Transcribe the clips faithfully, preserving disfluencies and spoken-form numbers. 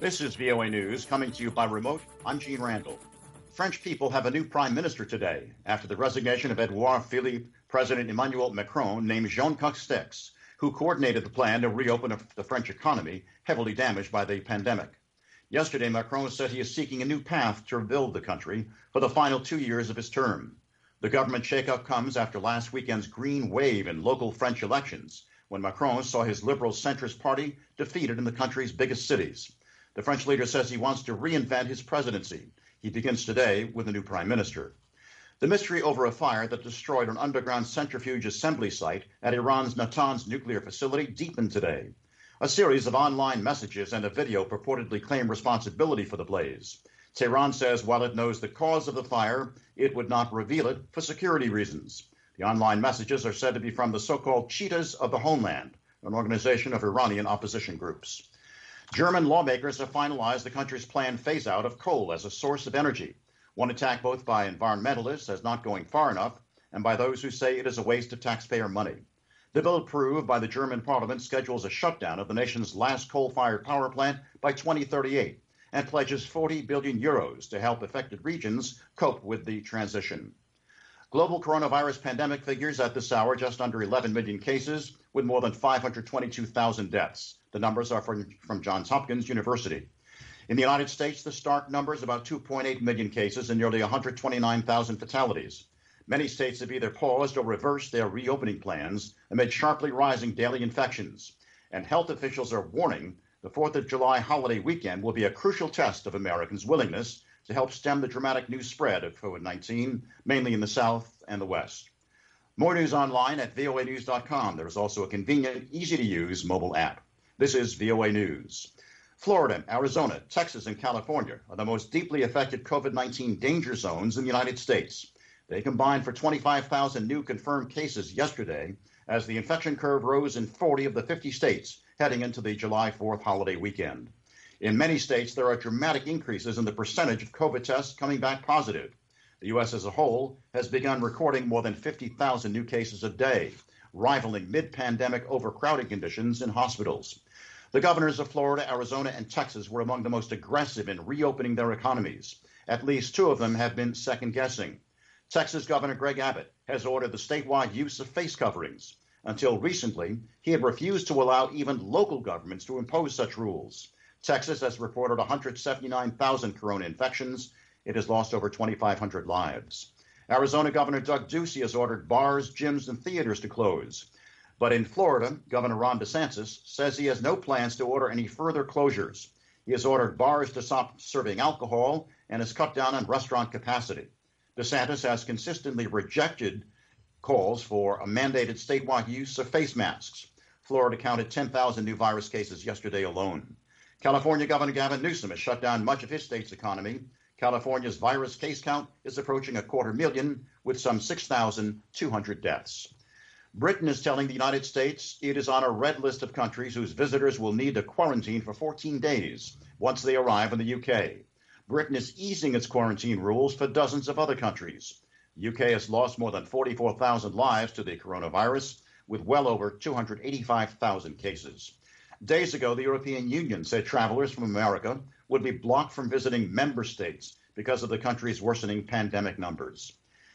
This is V O A News, coming to you by remote. I'm Gene Randall. French people have a new prime minister today after the resignation of Edouard Philippe. President Emmanuel Macron named Jean Castex, who coordinated the plan to reopen the French economy heavily damaged by the pandemic. Yesterday, Macron said he is seeking a new path to rebuild the country for the final two years of his term. The government shakeup comes after last weekend's green wave in local French elections, when Macron saw his liberal centrist party defeated in the country's biggest cities. The French leader says he wants to reinvent his presidency. He begins today with a new prime minister. The mystery over a fire that destroyed an underground centrifuge assembly site at Iran's Natanz nuclear facility deepened today. A series of online messages and a video purportedly claim responsibility for the blaze. Tehran says while it knows the cause of the fire, it would not reveal it for security reasons. The online messages are said to be from the so-called Cheetahs of the Homeland, an organization of Iranian opposition groups. German lawmakers have finalized the country's planned phase-out of coal as a source of energy, one attack both by environmentalists as not going far enough and by those who say it is a waste of taxpayer money. The bill approved by the German parliament schedules a shutdown of the nation's last coal-fired power plant by twenty thirty-eight and pledges forty billion euros to help affected regions cope with the transition. Global coronavirus pandemic figures at this hour just under eleven million cases with more than five hundred twenty-two thousand deaths. The numbers are from, from Johns Hopkins University. In the United States, the stark number is about two point eight million cases and nearly one hundred twenty-nine thousand fatalities. Many states have either paused or reversed their reopening plans amid sharply rising daily infections. And health officials are warning the fourth of July holiday weekend will be a crucial test of Americans' willingness to help stem the dramatic new spread of COVID nineteen, mainly in the South and the West. More news online at V O A news dot com. There is also a convenient, easy-to-use mobile app. This is V O A News. Florida, Arizona, Texas, and California are the most deeply affected COVID nineteen danger zones in the United States. They combined for twenty-five thousand new confirmed cases yesterday as the infection curve rose in forty of the fifty states heading into the July fourth holiday weekend. In many states, there are dramatic increases in the percentage of COVID tests coming back positive. The U S as a whole has begun recording more than fifty thousand new cases a day, rivaling mid-pandemic overcrowding conditions in hospitals. The governors of Florida, Arizona, and Texas were among the most aggressive in reopening their economies. At least two of them have been second-guessing. Texas Governor Greg Abbott has ordered the statewide use of face coverings. Until recently, he had refused to allow even local governments to impose such rules. Texas has reported one hundred seventy-nine thousand corona infections. It has lost over twenty-five hundred lives. Arizona Governor Doug Ducey has ordered bars, gyms, and theaters to close. But in Florida, Governor Ron DeSantis says he has no plans to order any further closures. He has ordered bars to stop serving alcohol and has cut down on restaurant capacity. DeSantis has consistently rejected calls for a mandated statewide use of face masks. Florida counted ten thousand new virus cases yesterday alone. California Governor Gavin Newsom has shut down much of his state's economy. California's virus case count is approaching a quarter million, with some six thousand two hundred deaths. Britain is telling the United States it is on a red list of countries whose visitors will need to quarantine for fourteen days once they arrive in the U K. Britain is easing its quarantine rules for dozens of other countries. The U K has lost more than forty-four thousand lives to the coronavirus, with well over two hundred eighty-five thousand cases. Days ago, the European Union said travelers from America would be blocked from visiting member states because of the country's worsening pandemic numbers.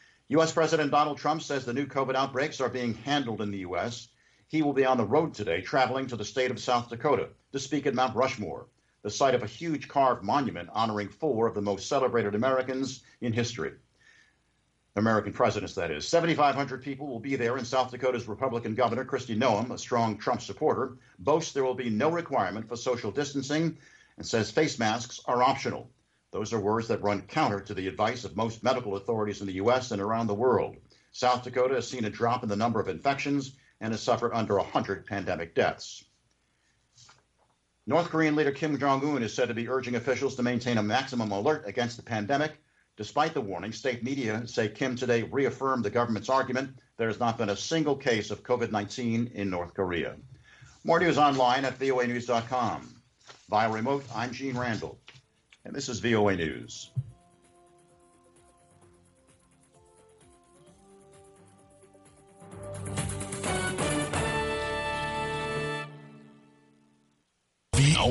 U S President Donald Trump says the new COVID outbreaks are being handled in the U S. He will be on the road today, traveling to the state of South Dakota to speak at Mount Rushmore, the site of a huge carved monument honoring four of the most celebrated Americans in history. American presidents, that is. seventy-five hundred people will be there, and South Dakota's Republican Governor Kristi Noem, a strong Trump supporter, boasts there will be no requirement for social distancing and says face masks are optional. Those are words that run counter to the advice of most medical authorities in the U S and around the world. South Dakota has seen a drop in the number of infections and has suffered under one hundred pandemic deaths. North Korean leader Kim Jong-un is said to be urging officials to maintain a maximum alert against the pandemic. Despite the warning, state media say Kim today reaffirmed the government's argument there has not been a single case of COVID nineteen in North Korea. More news online at V O A news dot com. Via remote, I'm Gene Randall, and this is V O A News.